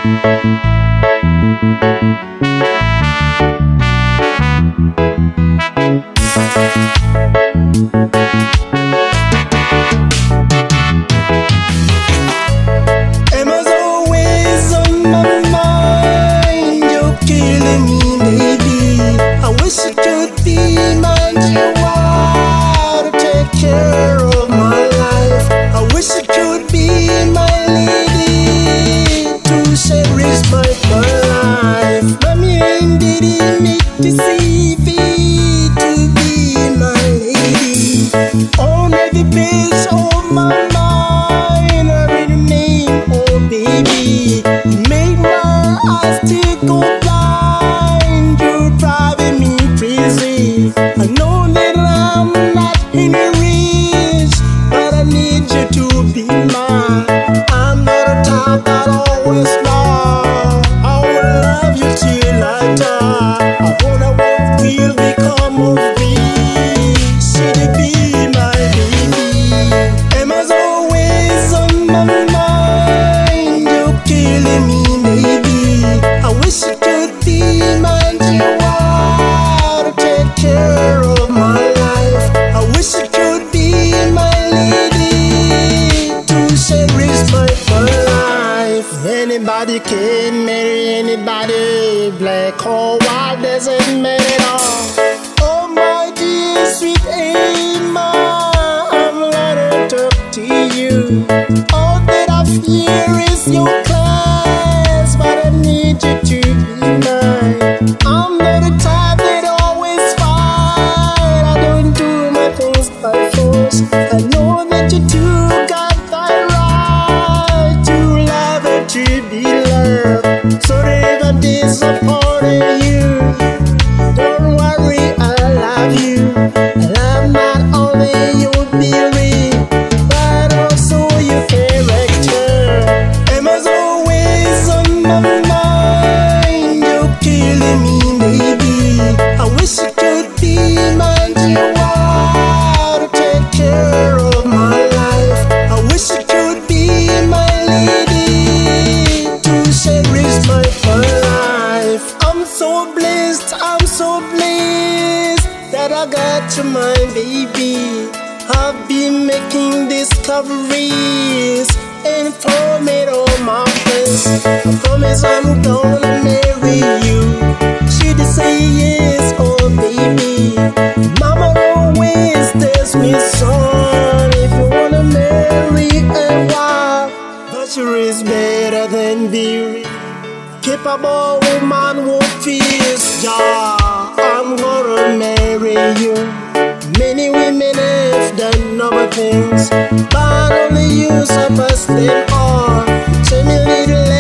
Emma's always on my mind. You're killing me, baby. I wish you could be mine. You are to take care of my life. I wish you could be my lady to cherish my life. Mommy ain't didn't make to see to be my lady. On every page of my mind, I read your name, oh baby. You make my eyes still go blind. You're driving me crazy. I know that I'm not in a reach, but I need you to be mine. I'm not a type that always lie. I will love you till I die. I wanna walk till we come of age. Should it be my baby? Emma's always on my mind. You're killing me, baby. I wish you could be mine. You are to take care of my life. I wish you could be my lady to cherish my life. Anybody can marry anybody, black or white, doesn't matter at all. Oh my dear sweet Emma, I'm gonna talk to you. All that I fear is your class, but I need you to be mine. I'm not the type that always fight. I don't do my things by force. I know that you do got the right to love and to be loved. So that if I disappointed you, don't worry, I love you. I love not only your beauty, but also your character. Emma's always on my mind. You're killing me, baby. I wish you could be mine. You are to take care of my life. I wish you could be my lady to cherish my life. I'm so blessed, I'm so blessed that I got you, my baby. I've been making discoveries and informing all my friends. I promise I'm gonna marry you. Should you say yes, oh baby? Mama always tells me, son, if you wanna marry a wife, virtue is better than beauty. Capable woman who feels joy. I'm gonna marry you. Many women have done other things, but only you surpass them all. Tell me, little